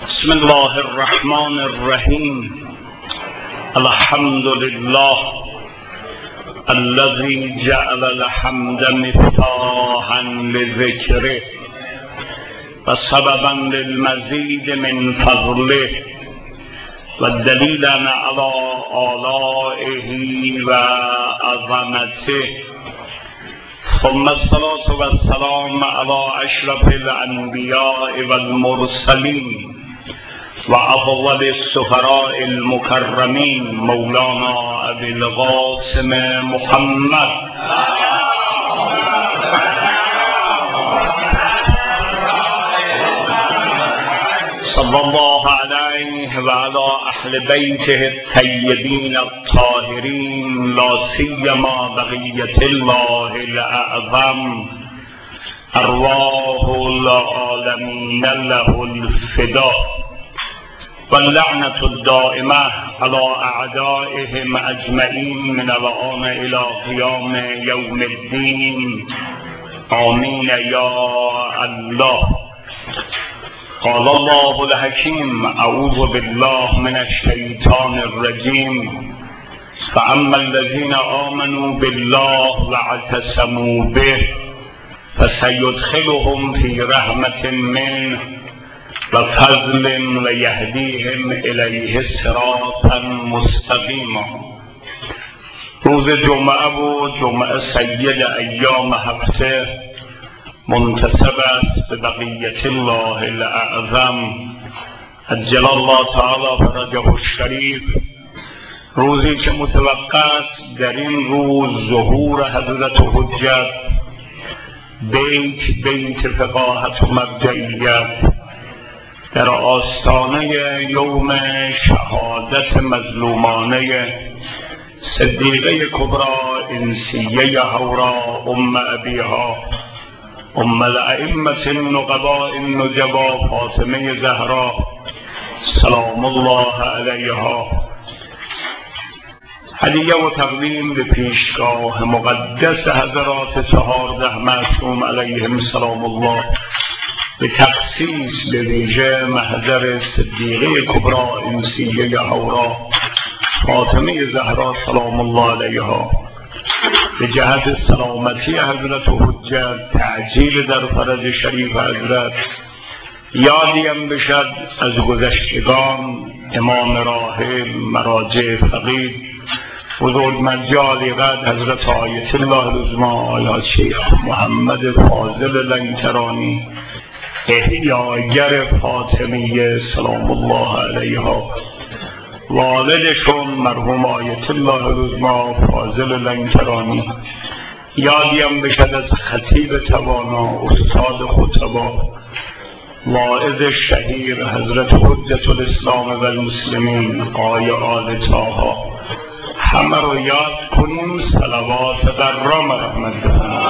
بسم الله الرحمن الرحیم. الحمد لله الذي جعل الحمد مفتاحا لذكره و سببا للمزید من فضله و دلیلا علی آلائه و عظمته، ثم الصلاة والسلام على اشرف الانبیاء والمرسلین و افضل السفراء المکرمین مولانا ابی القاسم محمد صلی الله علیه و علی اهل بیته الطیبین الطاهرین، لا سیما بقیة الله الاعظم ارواح العالمین له الفدا، واللعنة الدائمة على أعدائهم أجمعين من الآن إلى قيام يوم الدين، آمين يا الله. قال الله الحكيم: أعوذ بالله من الشيطان الرجيم، فأما الذين آمنوا بالله واعتصموا به فسيدخلهم في رحمة منه و فضل و یهدیهم الیه صراطا مستقیما. روز جمعه و جمعه سید ایام هفته منتسب است به بقیة الله الاعظم عجل الله تعالی فرجه الشریف، روزی که متوقع است در این روز ظهور حضرت حجت بیت فقاهت و مبدئیت در آستانه یوم شهادت مظلومانه صدیقه کبری انسیه حورا ام ابیها ام الائمة النقباء النجبا فاطمه زهرا سلام الله علیها، هدیه و تقدیم به پیشگاه مقدس حضرات 14 معصوم علیهم سلام الله، به تخصیص به ویژه محضر صدیقه کبری انسیه حورا فاطمه زهرا سلام الله علیها، به جهت سلامتی حضرت حجت، تعجیل در فرج شریف حضرت، یادیم بشد از گذشتگان امام راحل مراجع فقید بزرگ مجالی قد حضرت آیت الله العظمی آیات شیخ محمد فاضل لنگرانی احیاگر فاطمیه سلام الله علیها، والدشون مرحوم آیت الله العظمی فاضل لنگرانی، یادیم بشد از خطیب توانا استاد خطبا واعظ شهیر حضرت حجت الاسلام و المسلمین آقای آل طاها، همه رو یاد کنیم صلوات بر رام رحمت بکنیم.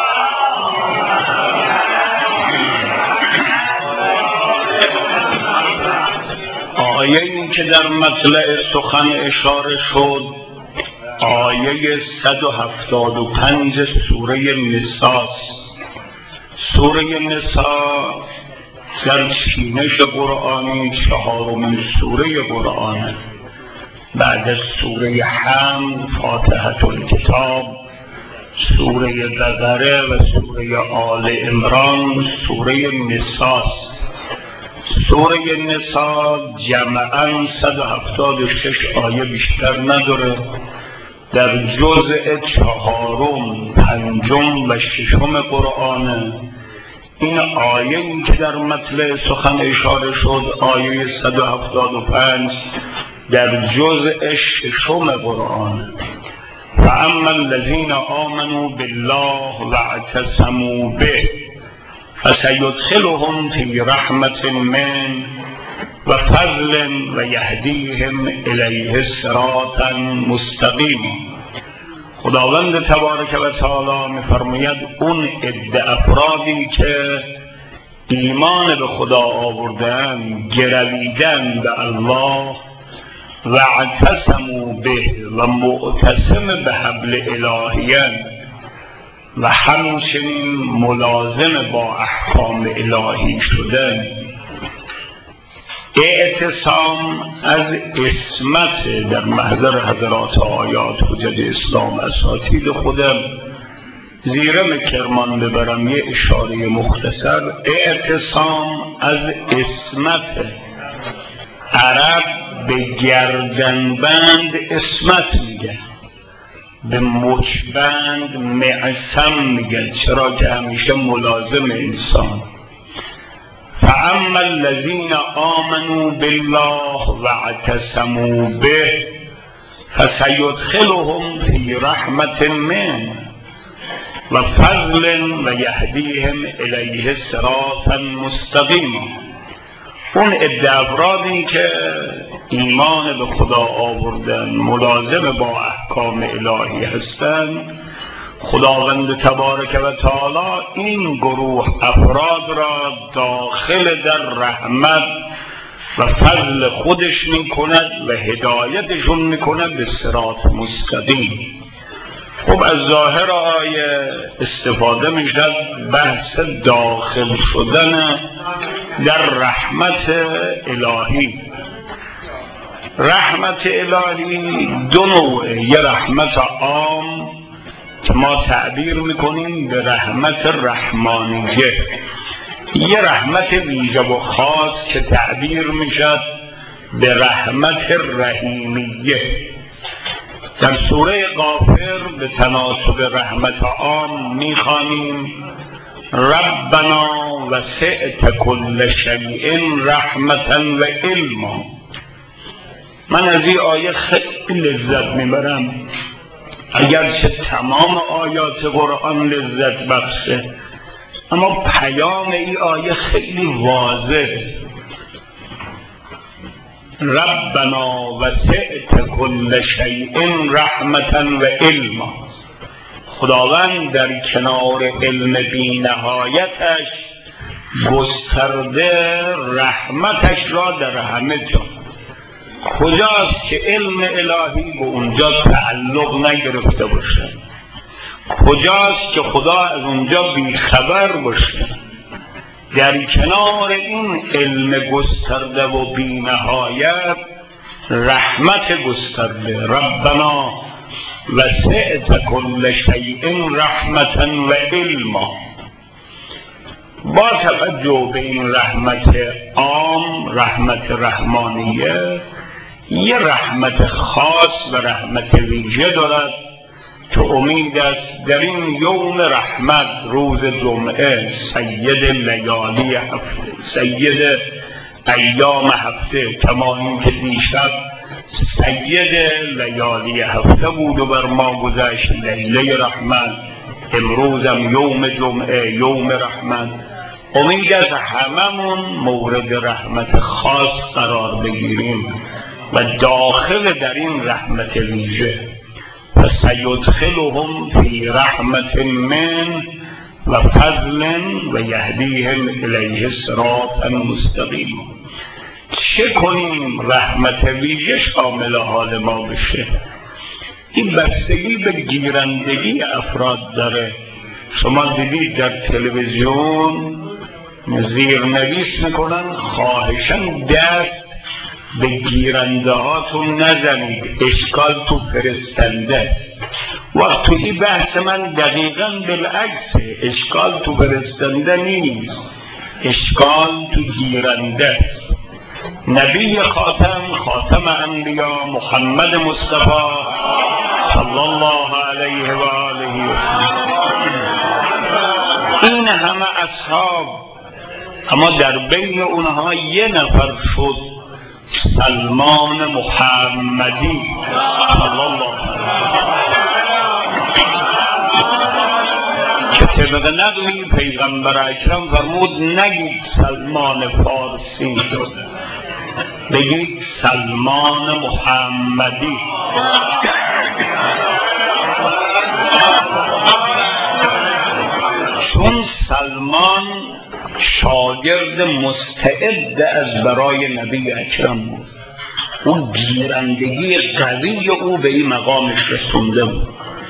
آیه این که در مطلع سخن اشاره شد آیه 175 سوره نساء. سوره نساء در چینش قرآنی 4مین سوره قرآن، بعد از سوره حمد، فاتحة الکتاب، سوره بقره و سوره آل عمران سوره نساء. سوره نساء جمعاً 176 آیه بیشتر نداره، در جزء 4م، 5م و 6م قرآنه. این آیه این که در مطلع سخن اشاره شد آیه 175 در جزء 6م قرآن، فاما الذین آمنوا بالله واعتصموا به فسيدخلهم في رحمة من و فضل و یهدیهم الیه صراطا مستقیما. خداوند تبارک و تعالی می‌فرماید اون عده افرادی که ایمان به خدا آوردن، گرویدن به الله و اعتصموا به و معتصم به حبل الهیان و همچنین ملازم با احکام الهی شدن، اعتصام از عصمت در محضر حضرات آیات حجج اسلام اساتید خودم زیرم کرمان ببرم یه اشاره مختصر. اعتصام از عصمت، عرب به گردنبند عصمت میگه، به مچبند معصم میگه، چرا که همیشه ملازم انسان. فاما الذین آمنوا بالله واعتصموا به فسیدخلهم فی رحمت منه و فضل و یهدیهم الیه صراطا مستقیما. اون عده افرادی که ایمان به خدا آوردن، ملازم با احکام الهی هستند، خداوند تبارک و تعالی این گروه افراد را داخل در رحمت و فضل خودش میکند و هدایتشون میکند به صراط مستقیم. خب از ظاهر آیه استفاده میشد بحث داخل شدن در رحمت الهی. رحمت الهی دو نوعه، یه رحمت عام که ما تعبیر میکنیم به رحمت رحمانیه، یه رحمت ویژه و خاص که تعبیر میشد به رحمت رحیمیه. در سوره غافر به تناسب رحمت عام میخوانیم ربنا وسعت کل شیء رحمتا و علما. من از این آیه خیلی لذت میبرم، اگرچه تمام آیات قرآن لذت بخشه، اما پیام این آیه خیلی واضحه. ربنا وسعت کل شیء رحمتا و علما. خداوند در کنار علم بی نهایتش گسترده رحمتش را در همه جا. کجاست که علم الهی به اونجا تعلق نگرفته باشه؟ کجاست که خدا از اونجا بیخبر باشه؟ در کنار این علم گسترده و بی نهایت رحمت گسترده. ربنا وسعت کل شیء رحمتا و علما. با توجه به این رحمت عام، رحمت رحمانیه، یه رحمت خاص و رحمت ویژه دارد که امید است در این یوم رحمت، روز جمعه، سید لیالی هفته، سید ایام هفته، کما این که دیشب سید لیالی هفته بود و بر ما گذشت لیله رحمت، امروزم یوم جمعه، یوم رحمت. امید است هممون مورد رحمت خاص قرار بگیریم و داخل در این رحمت ویژه. فسیدخلهم فی رحمت من و فضل و یهدیهم الیه صراطا مستقیما. چه کنیم رحمت ویژه شامل حال ما بشه؟ این بستگی به گیرندگی افراد داره. شما دیدید در تلویزیون زیرنویس میکنن خواهشاً دست به گیرنده هاتون نزنید، اشکال تو فرستنده است. وقت تو این بحث من دقیقاً بالعکسه، اشکال تو فرستنده نیست، اشکال تو گیرنده است. نبی خاتم انبیا محمد مصطفی صلی الله علیه و آله و این همه اصحاب، اما در بین اونها یه نفر شد سلمان محمدی صلی الله علیه که طبق نقلی پیغمبر اکرم فرمود نگید سلمان فارسی شد، بگید سلمان محمدی. چون سلمان شاگرد مستعد از برای نبی اکرم بود، اون گیرندگی قوی او به این مقامش رسونده بود.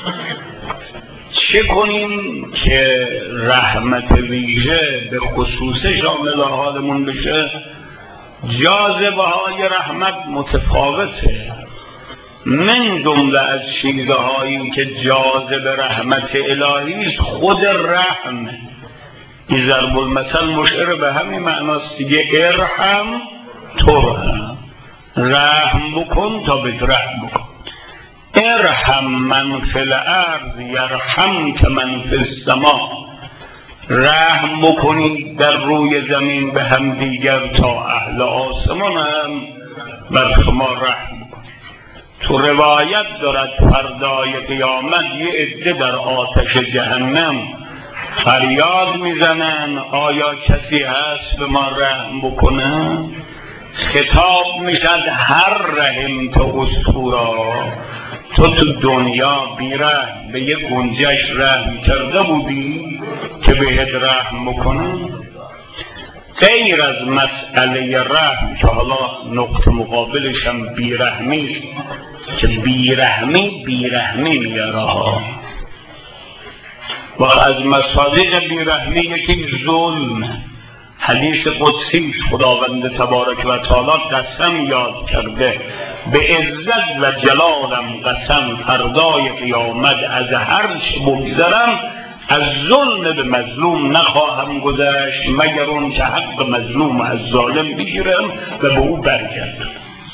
چه کنیم که رحمت ویژه به خصوص شامل حالمون بشه؟ جاذبه های رحمت متفاوته. من جمله از چیزهایی که جاذب رحمت الهی است خود رحم. این ضرب المثل مشعر به همین معناست دیگه. ارحم ترحم، رحم بکن تا بهت رحم بکن. ارحم من فی الارض یرحمک من فی السماء. رحم بکنید در روی زمین به هم دیگر تا اهل آسمان هم بر شما رحم بکنید. تو روایت دارد فردای قیامت یه عده در آتش جهنم فریاد میزنن آیا کسی هست به ما رحم بکنه؟ خطاب میشد هر رحم تو اسطورا، تو دنیا بیرحم به یک گنجش رحم کرده بودی که بهت رحم بکنه؟ غیر از مسئله رحم که حالا نقطه مقابلش هم بیرحمی که بیرحمی میاره و از مصادیق بیرحمی یکی ظلم. حدیث قدسی خداوند تبارک و تعالی قسم یاد کرده به عزت و جلالم قسم فردای قیامت از هر چه بگذرم از ظلم به مظلوم نخواهم گذشت مگر اون که حق مظلوم از ظالم بگیرم و به او برگردم.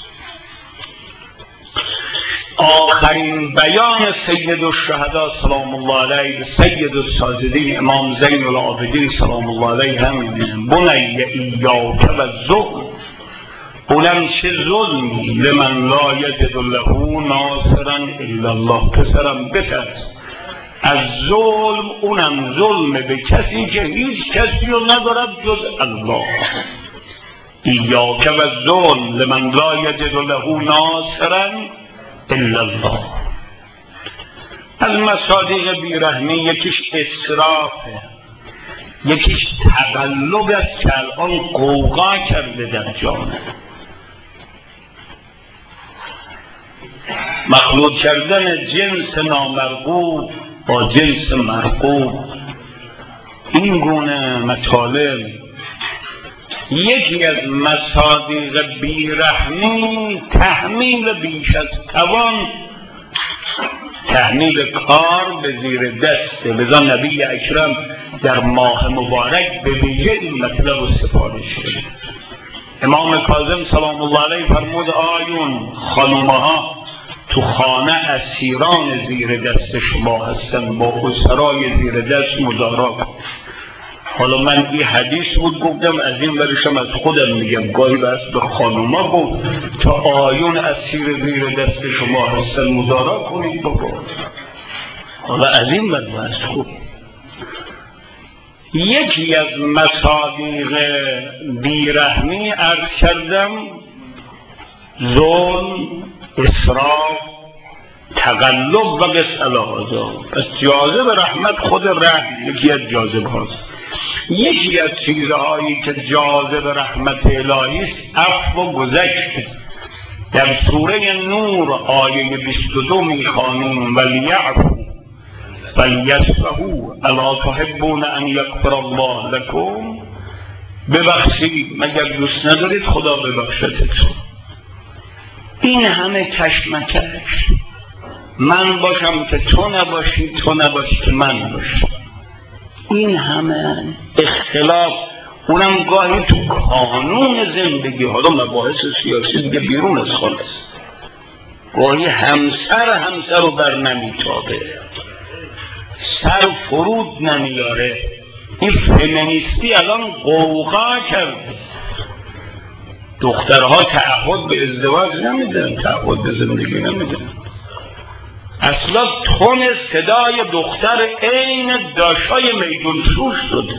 آخرین بیان سید الشهدا سلام الله علیه سید الساجدین امام زین العابدین سلام الله علیه همینه. بنی ایاک و الظلم، اونم چه ظلمی لمن لا یجد له ناصرا الا الله. پسرم بترس از ظلم، اونم ظلم به کسی که هیچ کسی رو ندارد جز الله. ایاک و الظلم لمن لا یجد له ناصرا الا الله. از مصادیق بیرحمی یکیش اسرافه، یکیش تقلب است که الان قوقا کرده در جامعه. مخلوط کردن جنس نامرغوب با جنس مرغوب، این گونه مطالب یکی از مصادیق بیرحمی تحمیل بیش از توان، تحمیل کار به زیر دسته. بذار نبی اکرم در ماه مبارک به ویژه این مطلب رو سفارش کرد. امام کاظم سلام الله علیه فرمود آیون خانومها تو خانه اسیران زیر دست شما هستن، با اسرای زیر دست مدارا کن. حالا من این حدیث بود گفتم، از این ورشم از خودم میگم، گاهی بس به خانوما بود تا آیون اسیر زیر دست شما هستن مدارا کنید بابا. حالا از این ور بس خوب. یکی از مصادیق بیرحمی عرض کردم ظلم، اسراف، تقلب و قص الهذا. پس جاذب رحمت خود رحم یکی از جاذب هاست. یکی از چیزهایی که جاذب رحمت الهی است عفو و گذشت. در سوره نور آیه 22 میخوانیم ولیعفو ولیصفحوا الا تحبون ان یغفر الله لكم. ببخشید مگر دوست ندارید خدا ببخشتتون. این همه کشمکش، من باشم که تو نباشی، تو نباشی که من باشم، این همه اختلاف، اونم گاهی تو قانون زندگی. حالا مباحث سیاسی دیگه بیرون از خانه است. گاهی همسر رو بر نمیتابه، سر فرود نمیاره. این فمینیستی الان قوقا کرده. دخترها تعهد به ازدواج نمیدن، تعهد به زندگی نمیدن. اصلا تون صدای دختر عین داشای میدون شوش شده.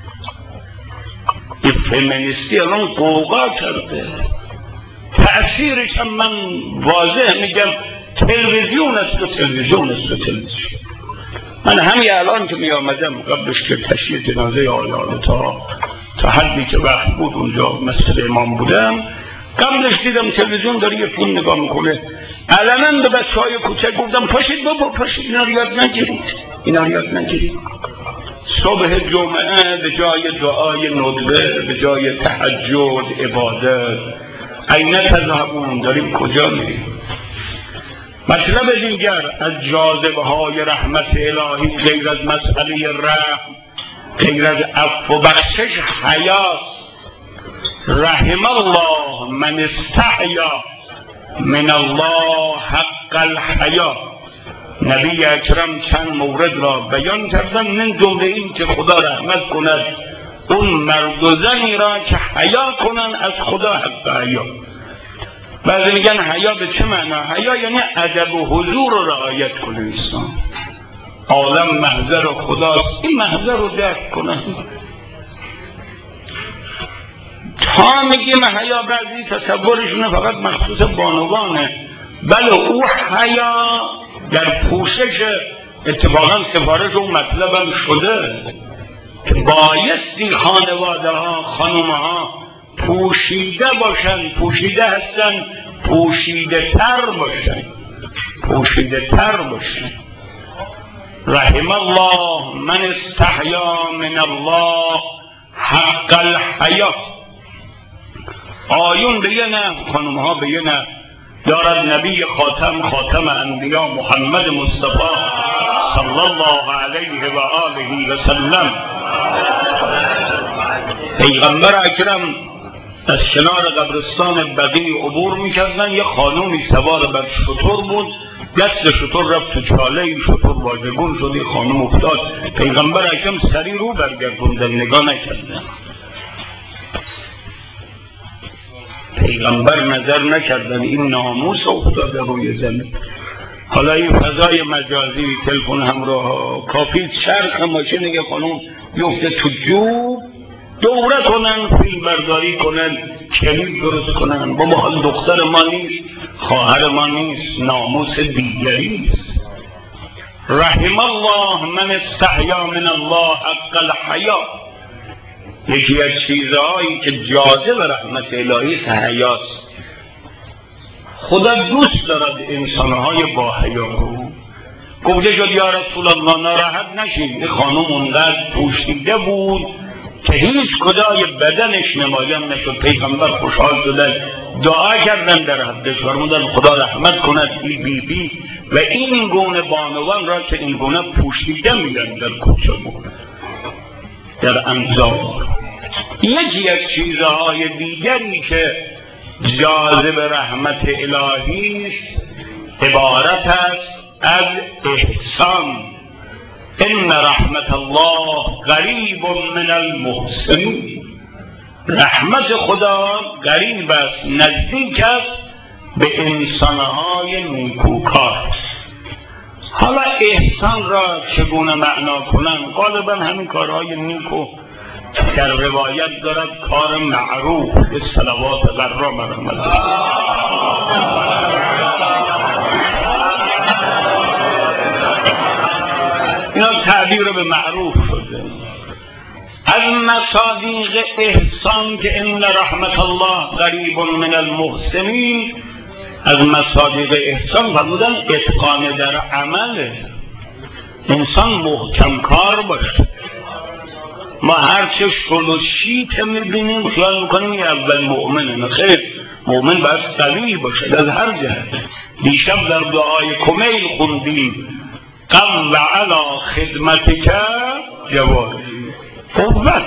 این فمینیستی الان قوقا کرده. تأثیرش هم من واضح میگم تلویزیون است و تلویزیون است و تلویزیون. من همین الان که می آمدم قبلش که تشییع جنازه آیال تا حدی که وقت بود اونجا مسجد امام بودم، قبلش دیدم تلویزیون داره یه فیلم نگاه میکنه. علنا به بچه‌های کوچک گفتم پاشید بابا پاشید، اینا رو یاد نگیرید، اینا رو یاد نگیرید. صبح جمعه به جای دعای ندبه، به جای تهجد عبادت، این تذهبون، داریم کجا میریم؟ مطلب دیگر از جاذبه های رحمت الهی غیر از مسئله رحم، غیر از عفو و بخشش، حیاست. رحم الله من استحیا من الله حق الحیا. نبی اکرم چند مورد را بیان کردن، من جمله این که خدا رحمت کند اون مرد و زنی را که حیا کنن از خدا حق حیا. بعضی میگن حیا به چه معنا؟ حیا یعنی ادب و حضور رو رعایت کنه انسان. عالم محضر خداست، این محضر رو درک کنن. تا میگیم حیا بعضی تصورشونه فقط مخصوص بانوانه، بله او حیا در پوشش، اتفاقا سفارش اون مطلب هم شده که بایستی خانواده ها، خانوم ها پوشیده باشن، پوشیده هستن، پوشیده تر باشن، پوشیده تر باشن. رحم الله من استحیا من الله حق الحیا. آیون به یه نه، خانوم ها به یه نه. دارد نبی خاتم انبیا محمد مصطفی صلی الله علیه و آله و سلم، پیغمبر اکرم از کنار قبرستان بقیع عبور میکردن. یه خانومی سوار بر شتر بود، دست شتر رفت تو چاله شتر، واژگون شد، خانوم افتاد. پیغمبر اکرم سری رو برگردوندن، نگاه نکردن. پیغمبر نظر نکردن، این ناموس افتاده روی زمین. حالا این فضای مجازی، تلفن همراه، کافی چرخ ماشین یه خانوم بیفته تو جوب، دوره کنن، فیلم برداری کنن، کلیپ درست کنن. با حال دختر ما نیست، خواهر ما نیست، ناموس دیگری است. رحم الله من استحیا من الله حق الحیا. یکی از چیزهایی که جاذب رحمت الهی حیاست. خدا دوست دارد انسانهای با حیا رو. گفته شد یا رسول الله ناراحت نشید، این خانم اونقدر پوشیده بود که هیچ کجای بدنش نمایان نشد. پیغمبر خوشحال شدن، دعا کردن در حدش، فرمودن خدا رحمت کند این بی بی و این گونه بانوان را که این گونه پوشیده میرن در کوچه در انزار. یکی از چیزهای دیگری که جاذب رحمت الهی عبارت است از احسان. ان رحمت الله قریب من المحسنین. رحمت خدا قریب است، نزدیک است به انسانهای نیکوکار. حالا احسان را چگونه معنا کنن؟ غالبا همین کارهای نیکو در روایت دارد کار معروف، به صلوات غرا مرحمت. اینا تعبیر به معروف شده. از مصادیق احسان که ان رحمت الله قریب من المحسنین، از مصادیق احسان فرمودن اتقان در عمل، انسان محکم کار باشه. ما هرچه شلوشی که میبینیم خیال میکنیم این اول مؤمنه، خیر، مؤمن باید قوی باشه از هر جهت. دیشب در دعای کمیل خوندیم قم و علا خدمتک جواری، قوت،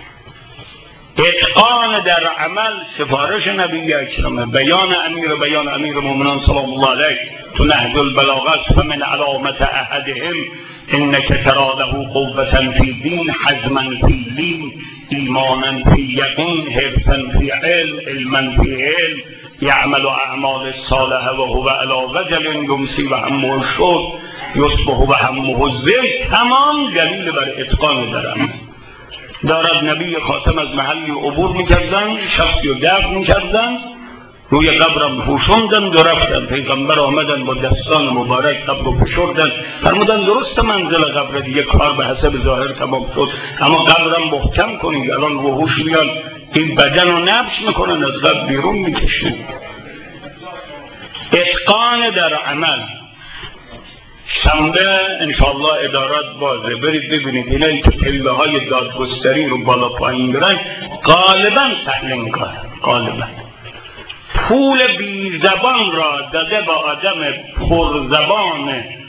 اتقان در عمل، سفارش نبی اکرم، بیان امیر مومنان سلام الله علیه تو نهج البلاغه، فمن علامت احدهم انک ترا له قوة فی دین، حزما فی لین، ایمانا فی یقین، حرصا فی علم، علما فی علم، یعمل اعمال الصالحه و هو علی وجل، یمسی و همه الشکر، یصبح و همه الذل. تمام دلیل بر اتقان در عمل. دارد نبی خاتم از محلی عبور میکردن، شخصی رو دفن میکردن، روی قبرم پوشوندن و رفتن. پیغمبر آمدن با دستان مبارک قبر رو پشوردن، فرمودن درست منزل قبر دیگه کار به حسب ظاهر تمام شد، اما قبرم محکم کنید، الان وحوش میان این بدن رو نبش میکنن، از قبر بیرون میکشن. اتقان در عمل. شنبه انشاءالله ادارات بازه، برید ببینید اینایی که پله های دادگستری رو بالا پایین برن غالبا تحلیلگاه، غالبا پول بی زبان را داده با آدم پرزبان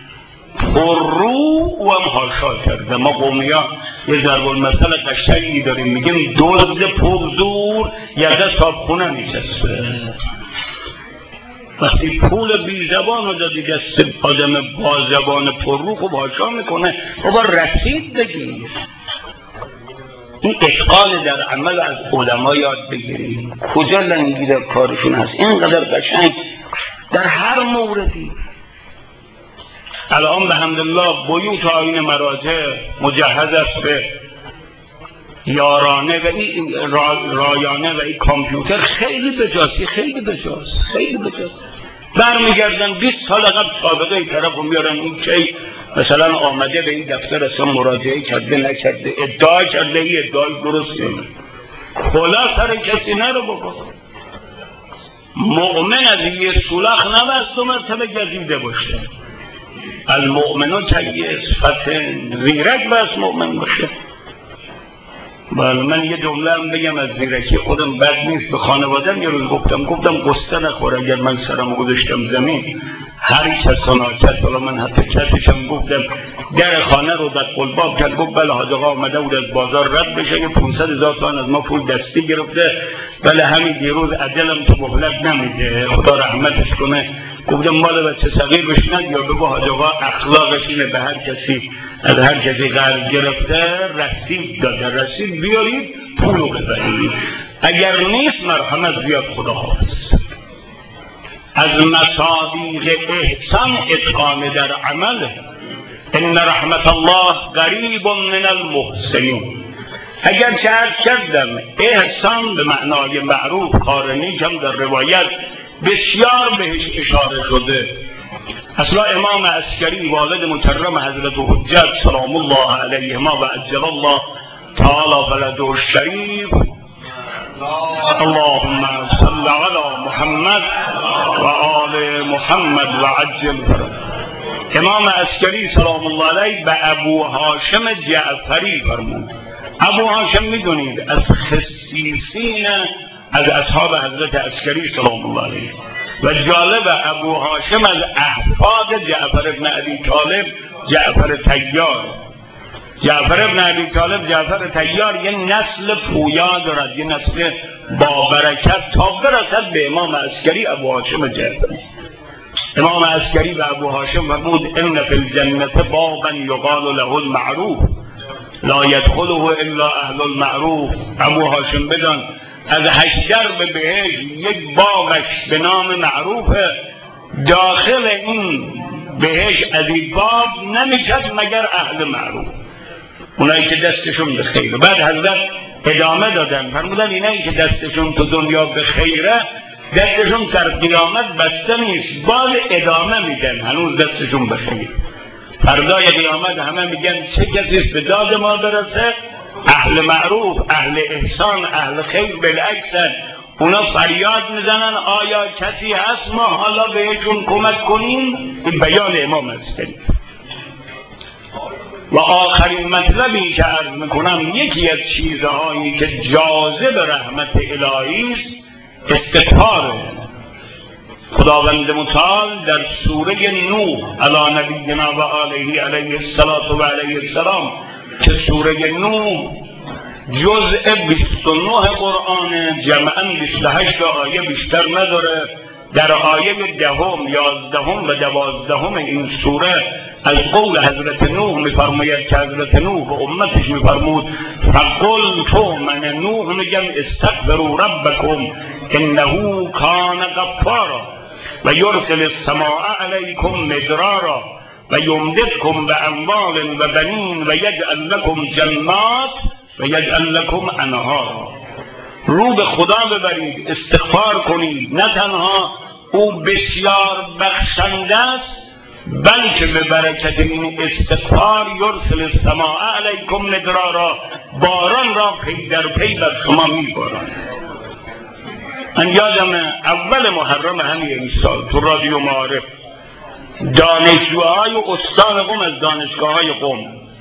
پررو و هم حاشا کرده. ما قومی ها یه ضرب المثل قشنگی داریم، میگیم دزد پرزور یده صابخونه میچسته. وقتی پول بی زبان رو دادی دست آدم با زبان پررو خب حاشا میکنه. خب رسید بگیر. این اتقان در عمل از علما یاد بگیریم. کجا لنگی در کارشون هست اینقدر قشنگ در هر موردی. الان به حمدالله بیوت آیین مراجع مجهز است به یارانه و این رایانه و این کامپیوتر. خیلی بجاست، خیلی بجاست، خیلی بجاست. برمیگردن 20 سال قبل سابقه طرف رو میارن این که مثلا آمده به این دفتر اصلا مراجعه کرده نکرده، ادعا کرده، این ادعای درست نمید. خلا سر کسی نرو بکن. مؤمن از یه سولاخ نبست 2 مرتبه گزیده باشه. المؤمنو کیس فتن، زیرک بس مؤمن باشه. بله من یه جمله هم بگم از زیرکی خودم بد نیست. به خانوادم یه روز گفتم قصه نخور اگر من سرم گذاشتم زمین هر کس و ناکس. حالا من حتی کسیشم گفتم در خانه رو در قلباب کرد. گفت بله حاج آقا آمده بود از بازار رد بشه که 500,000 تومان از ما پول دستی گرفته. بله همین دیروز عجلم که مهلت نمیده خدا رحمتش کنه. گفتم مال بچه صغیر بشنن یا بگو حاج آقا اخلاقش اینه به هر کسی از هر کسی قرض گرفته رسید داده، رسید بیارید پولو ببرید، اگر نیست مرحمت بیاد خدا حافظ. از مصادیق احسان اتقان در عمل. ان رحمت الله قریب من المحسنین. اگر چه عرض کردم احسان به معنای معروف کار نیک هم در روایت بسیار بهش اشاره شده. اصلا امام عسکری والد مکرم حضرت حجت سلام الله علیهما و عجل الله تعالی بلده الشریف اللهم صل علی محمد و آل محمد و عجل فرج. امام عسکری سلام الله علیه به ابو هاشم جعفری فرمود. ابو هاشم میدونید از خصیصین از اصحاب حضرت عسکری سلام الله علیه و جالب ابو هاشم از احفاد جعفر ابن ابی طالب جعفر طیار. جعفر ابن ابی طالب جعفر طیار یه نسل پویا دارد، یه نسل با برکت تا برسد به امام عسکری ابو هاشم جعفری. امام عسکری به ابو هاشم فرمود ان فی الجنة بابا یقال له المعروف لا یدخله الا اهل المعروف. ابو هاشم بدان از 8 درب بهشت یک بابش به نام معروفه، داخل این بهشت از این باب نمیشد مگر اهل معروف، اونایی که دستشون به خیره. بعد حضرت ادامه دادن فرمودن اینایی که دستشون تو دنیا به خیره دستشون در قیامت بسته نیست، باز ادامه میدن هنوز دستشون به خیره. فردای قیامت همه میگن چه کسی به داد ما برسه؟ اهل معروف، اهل احسان، اهل خیر. بالعکس اونا فریاد میزنن آیا کسی هست ما حالا بهشون کمک کنیم؟ این بیان امام عسکری. و آخرین مطلبی که عرض میکنم یکی از چیزهایی که جاذب رحمت الهی است استغفاره. خداوند متعال در سوره نوح علی نبینا و آله علیه الصلاة و علیه السلام که سوره نوح جزء 29 قرآن جمعاً 28 آیه بیشتر نداره، در آیه 10، 11 و 12 این سوره از قول حضرت نوح میفرماید که حضرت نوح و امتش میفرمود فقل تو من نوح میگم استغفروا ربکم انه کان غفارا و یرسل السماء علیکم مدرارا و یمددکم باموال و بنین و یجعل لکم جنات و یجعل لکم انهارا. رو به خدا ببرید، استغفار کنید. نه تنها او بسیار بخشنده است بلکه به برکت این استغفار یرسل السماء علیکم مدرارا، باران را پی در پی بر شما میبارند. من یادم اول محرم همین سال تو رادیو معارف دانشجوهای استان قم از دانشگاه‌های قم،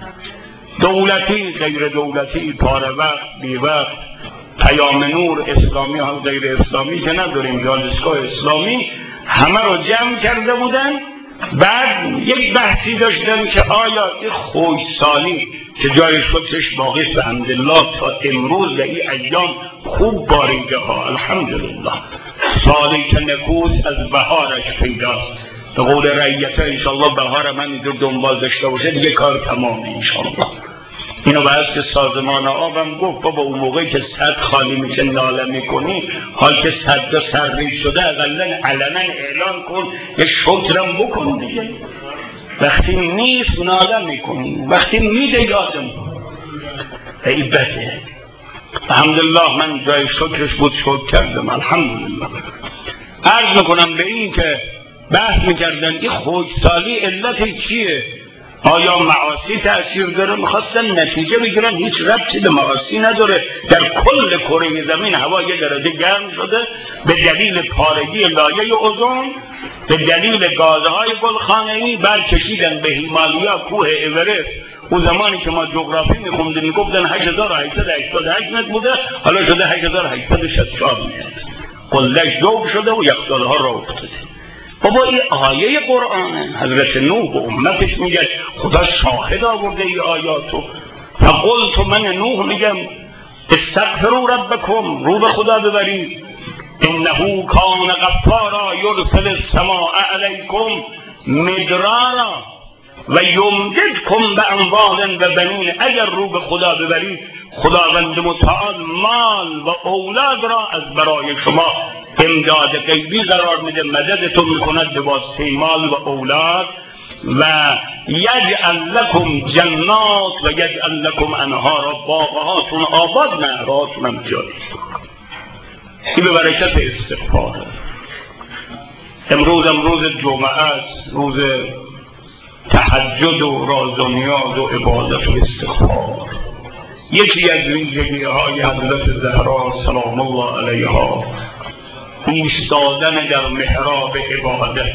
دولتی غیر دولتی، پاره وقت بی وقت، پیام نور، اسلامی ها غیر اسلامی که نداریم، دانشگاه اسلامی، همه رو جمع کرده بودن. بعد یک بحثی داشتن که آیا این خوشسالی که جای شکرش باقی است الحمدلله تا امروز و این ایام خوب باریده ها الحمدلله، سالی که نکوست از بهارش پیداست، به قول رعیت ها انشاءالله بهار من اینجور دنبال داشته باشه دیگه کار تمامه انشاءالله. اینو بحث که سازمان آبم گفت بابا اون موقعی که سد خالی میشه ناله میکنی، حال که سد سرریز شده اقلا علنا اعلان کن، یه شکرم بکن دیگه. وقتی نیست ناله میکنی، وقتی میده یادم ای بده. الحمدلله من جای شکرش بود شکر کردم الحمدلله. عرض میکنم به این که بحث میکردن این خوشسالی علت چیه؟ آیا معاصی تأثیر داره؟ میخواستن نتیجه بگیرن هیچ ربطی به معاصی نداره. در کل کره زمین هوا یه درجه گرم شده به دلیل پارگی لایه اوزون، به دلیل گازهای گلخانه‌ای. برکشیدن به هیمالیا، کوه اورست. اون زمانی که ما جغرافی میخوندیم میگفتن 8888 متر بوده، حالا شده 8864 متر. قله‌اش ذوب شده و یخچال‌ها راه افتاده. بابا این آیه قرآنه. حضرت نوح به امتش میگه خدا شاهد آورده این آیاتو. فقلت من نوح میگم استغفروا ربکم، رو به خدا ببرید. انه کان غفارا یرسل السماء علیکم مدرارا و یمددکم باموال و بنین. اگر رو به خدا ببرید خداوند متعال مال و اولاد را از برای شما امداد غیبی قرار میده، مددتون میکند به واسطه مال و اولاد. و یجعل لکم جنات و یجعل لکم انهارا، باغهاتون آباد، نهرهاتون هم جاری. این به برکت استغفار. امروز جمعه است، روز تهجد و راز و نیاز و عبادت و استغفار. یکی از ویژگی های حضرت زهرا سلام الله علیها ایستادن در محراب عبادت،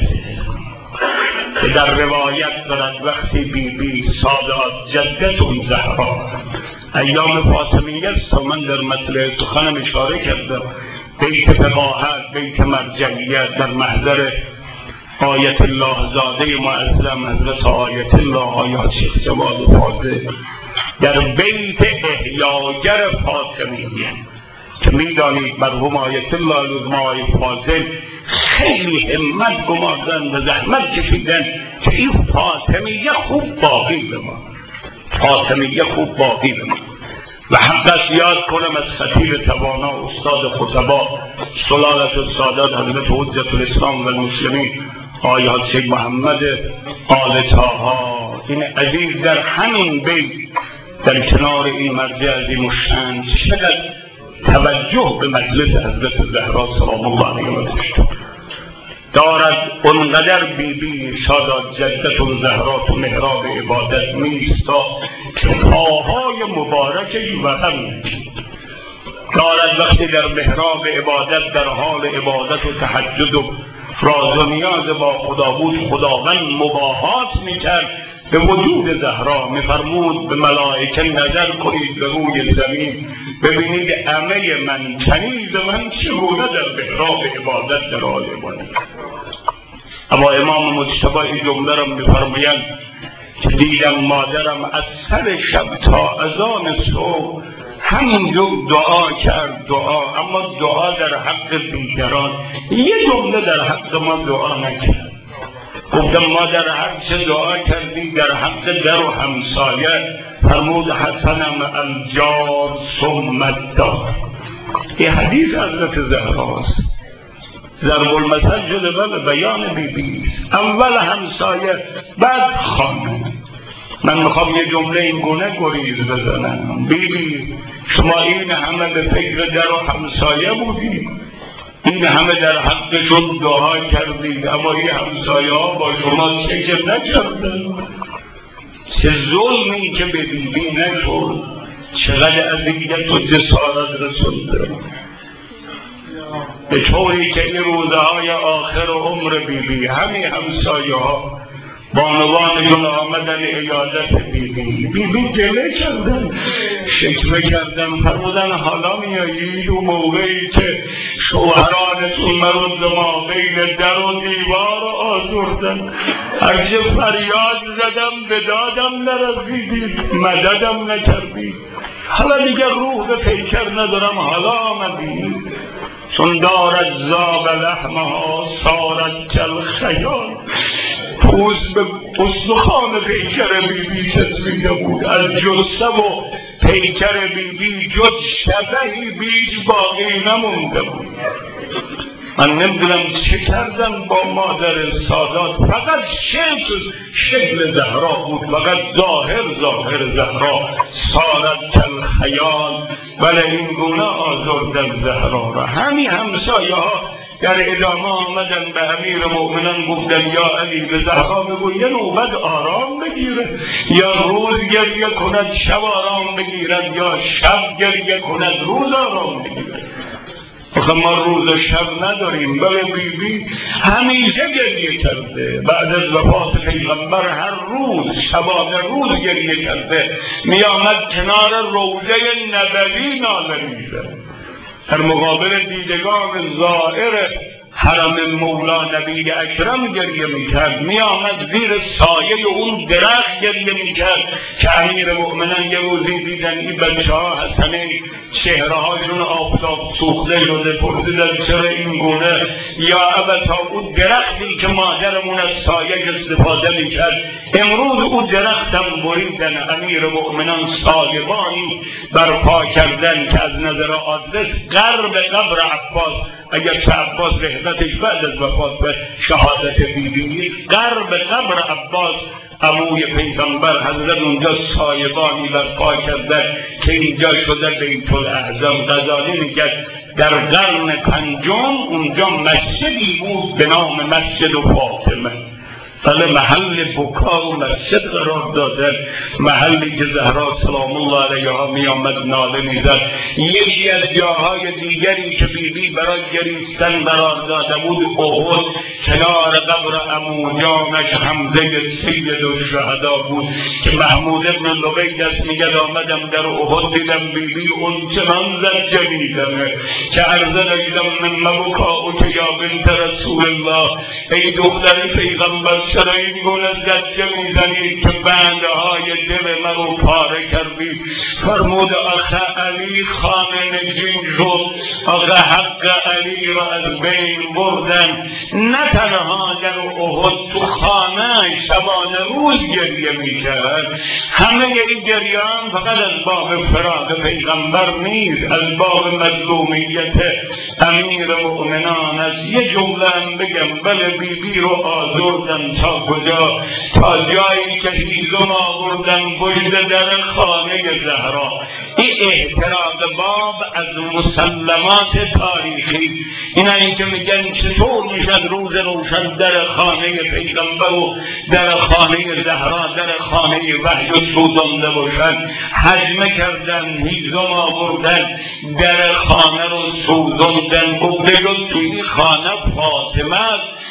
که در روایت دارد وقتی بی سادات جدتون زهرا ایام فاطمیه است و من در مطلع سخنم اشاره کردم، بیت فقاهت، بیت مرجعیت، در محضر آیت الله زاده معظم حضرت آیت الله آیات شیخ جواد فاضل، در بیت احیاگر فاطمیه که میدانید مرحوم آیت الله العظمای فاضل خیلی همت گماردن و زحمت کشیدن که این فاطمیه خوب باقی بمان، فاطمیه خوب باقی بمان. و حقیقت یاد کنم از خطیب توانا استاد خطبا سلالت السادات حضرت حجت الاسلام و المسلمین آیات شیخ محمد آل طاها، این عزیز در همین بیت در کنار این مرجع عظیم الشأن چقدر توجه به مجلس حضرت زهرا سلام الله علیها دارد. اونقدر بی سادات جدتون زهرا تو محراب عبادت میستا که پاهای مبارکش وهم دارد. وقتی در محراب عبادت در حال عبادت و تهجد و راز و نیاز با خدا بود، خداوند مباهات میکرد به وجود زهرا، میفرمود به ملائکه نظر کنید به روی زمین ببینید عمه من، کنیز من چگونه در محراب عبادت در حال عبادت. اما امام مجتبی این جمله را میفرمایند که دیدم مادرم از سر شب تا اذان صبح همینجور دعا کرد، اما دعا در حق دیگران، یه جمله در حق ما دعا نکرد. گفتم ما در هر چه دعا کردی در حق در و همسایه، فرمود حسنم الجار ثم الدار. این حدیث حضرت زهراست، ضرب المثل شده و بیان بیست، اول همسایه بعد خانه. من میخوام یه جمله این گونه گریز بزنم، بیبی شما این همه به فکر در و همسایه بودید، این همه در حقشون دعا کردید، اما این همسایه ها با شما شکر نکردن. چه ظلمی که به بیبی نشد، چقدر اذیت و جسارت رسونده. به طوری که این روزهای آخر عمر بیبی همین همسایه ها بانوانشون آمدن عیادت بیبی جله کردن، شکوه کردن، فرمودن حالا میایید و موقعی که شوهرانتون مرد ما بین در و دیوار آزردن، هرچه فریاد زدم به دادم نرسیدید، مددم نکردید، حالا دیگه روح به پیکر ندارم، حالا آمدید چون دارد زاب لحمها سارت کالخیال. پوست به استخوان پیکر بیبی چسبیده بود، از جثه و پیکر بیبی جز شبهی بیج باقی نمونده بود. من نمیدونم چه کردم با مادر سادات، فقط شکل زهرا بود، فقط ظاهر زهرا، سارت کالخیال. ولی این گونه آزردن زهرا را. همین همسایه ها در ادامه آمدن به امیر مؤمنان گفتن یا علی به زهرا بگو یه نوبت آرام بگیره، یا روز گریه کند شب آرام بگیرد، یا شب گریه کند روز آرام بگیرد. آخه ما روز و شب نداریم. بله بیبی همیشه گریه کرده، بعد از وفات پیغمبر هر روز شبانه روز گریه کرده، می آمد کنار روضه نبوی ناله می‌زد، در مقابل دیدگان زائر حرم مولا نبی اکرم گریه میکرد، می آمد زیر سایه اون درخت گریه میکرد که امیر مؤمنان یه روزی دیدن این بچه ها حسنه چهره هاشون آفتاب سوخته شده، پرسیدن چرا این گونه؟ یا ابتا اون درختی که مادرمون از سایه استفاده میکرد امروز اون درختم بریدن. امیر مؤمنان سایبانی برپا کردن که از نظر آدرس غرب قبر عباس، اگر که عباس رحلتش بعد از وفات به شهادت بیبی، غرب قبر عباس عموی پیغمبر حضرت اونجا سایبانی برپا کردن که اینجا شده بیت الاعظم. غزالی میگه در قرن پنجم اونجا مسجدی بود به نام مسجد فاطمه، بله محل بکا و مسجد قرار دادن، محلی که زهرا سلام الله علیها می آمد ناله می زد. یکی از جاهای دیگری که بیبی برای گریستن قرار داده بود احد، کنار قبر عمو جانش حمزه سید الشهدا بود که محمود ابن لبیدس میگه آمدم در احد دیدم بیبی اون چنان زجه میزنه که عرضه نگیدم من مبکاو که یا بنت رسول الله، ای دختر پیغمبر چرا این گونه زجه میزنید که بندهای دل منو پاره کردید؟ فرمود آخه علی خانه نشین شد، آخه حق علی را از بین بردن، نه تنها در احد تو خانه شبانه روز گریه میکرد. همه این گریان فقط از باب فراق پیغمبر نیست، از باب مظلومیت امیر مؤمنان است. یه جمله هم بگم، بله بیبی رو آزردن تا کجا؟ تا جایی که هیزم آوردن پشت در خانه زهرا. این احتراق باب از مسلمات تاریخی. اینایی که میگن چطور میشد روز روشن در خانه پیغمبر و در خانه زهرا در خانه وحی سوزانده باشن، حجمه کردن، هیزم آوردن، در خانه رو سوزاندن. گفته جز توی خانه فاطمه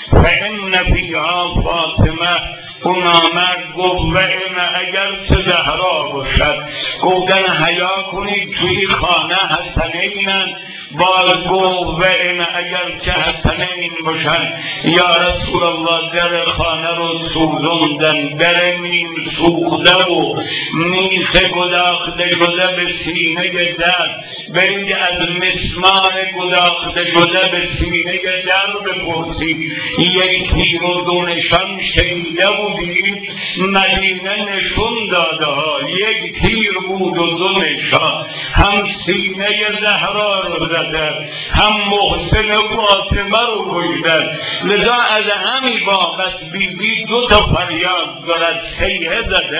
فإن فیها فاطمه. اون آمد گفت و این اگر چه زهرا باشد، گفتن حیا کنید توی خانه حسنینن. باز گفت و این اگر چه حسنین باشن یا رسول الله در خانه رو سوزندن، در نیم سوخته و میخ گداخته شده به سینه در. برید از مسمار گداخته شده به سینه در بپرسید یک تیر و دو نشان شنیده بودید؟ مدینه نشون داده ها یک تیر بود و دو نشان، هم سینه زهرا رو زدن، هم محسن فاطمه رو کشتن. لذا از همی بابت بیبی دو تا فریاد دارد، سیحه زده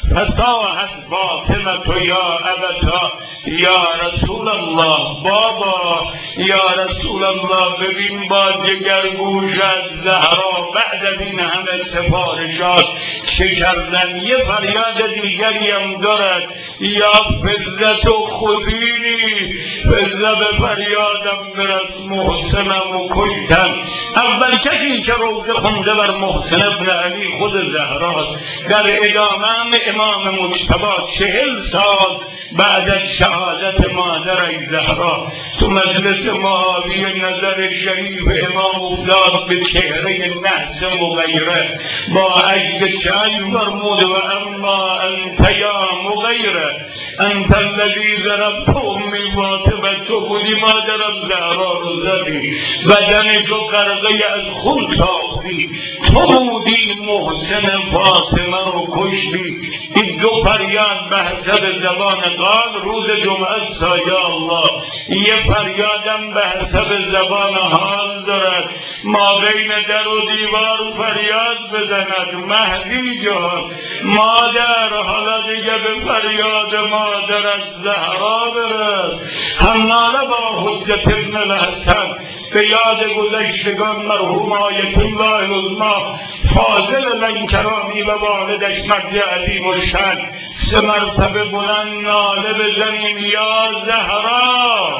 فصاحت فاطمه یا ابتا یا رسول الله، بابا یا رسول الله ببین با جگرگوش از زهرا بعد از این همه سفارشات چه کردن. یه فریاد دیگری هم دارد، یا فضت و خذینی، فضت به فریادم برس محسنم و کشتن. اول کسی که روزه خونده بر محسن ابن علی خود زهراست. در ادامه هم امام مجتبی 40 سال بعد از شهادت مادر زهرا تو مجلس معاویه نظر شریف امام افتاد به چهره نحس مغیره با عجب چشم فرمود و اما انت یا مغیره انت الذی ضربت امی فاطمه، تو بودی مادرم زهرا رو زدی، بدن تو غرقه از خون ساختی، تو بودی محسن فاطمه رو کشتی. این دو فریاد به حسب زبان قال روز جمعه سایه الله، یه فریادم به حسب زبان حال دارد ما بین در و دیوار فریاد بزند مهدی جان مادر، حالا دیگه به فریاد مادر از زهرا برس. همناله با حجت ابن الحسن به یاد گذشتگان مرحوم آیت الله العظمی فاضل لنکرامی و والدش مجد عظیم الشأن 3 مرتبه بلند ناله بزنیم یا زهرا.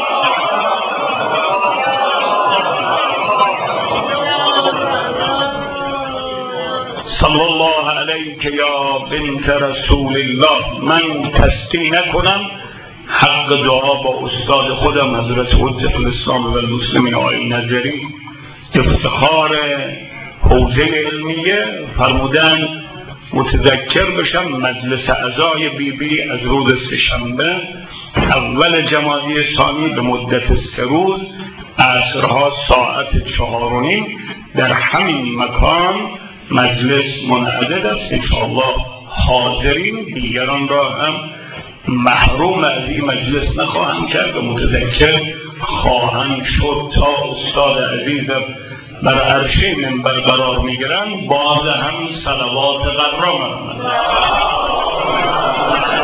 صلی الله علیک یا بنت رسول الله. من تستی نکنم، حق دعا با استاد خودم حضرت حجت الاسلام و المسلمین آقای نظری افتخار حوزه علمیه فرمودن متذکر بشم مجلس عزای بیبی از روز سه‌شنبه اول جمادی ثانی به مدت 3 روز عصرها ساعت 4:30 در همین مکان مجلس منعقد است. انشاءالله حاضرین دیگران را هم محروم از این مجلس نخواهم کرد و متذکر خواهند شد تا استاد عزیزم بر عرشه منبر قرار میگیرند باز هم صلوات قرار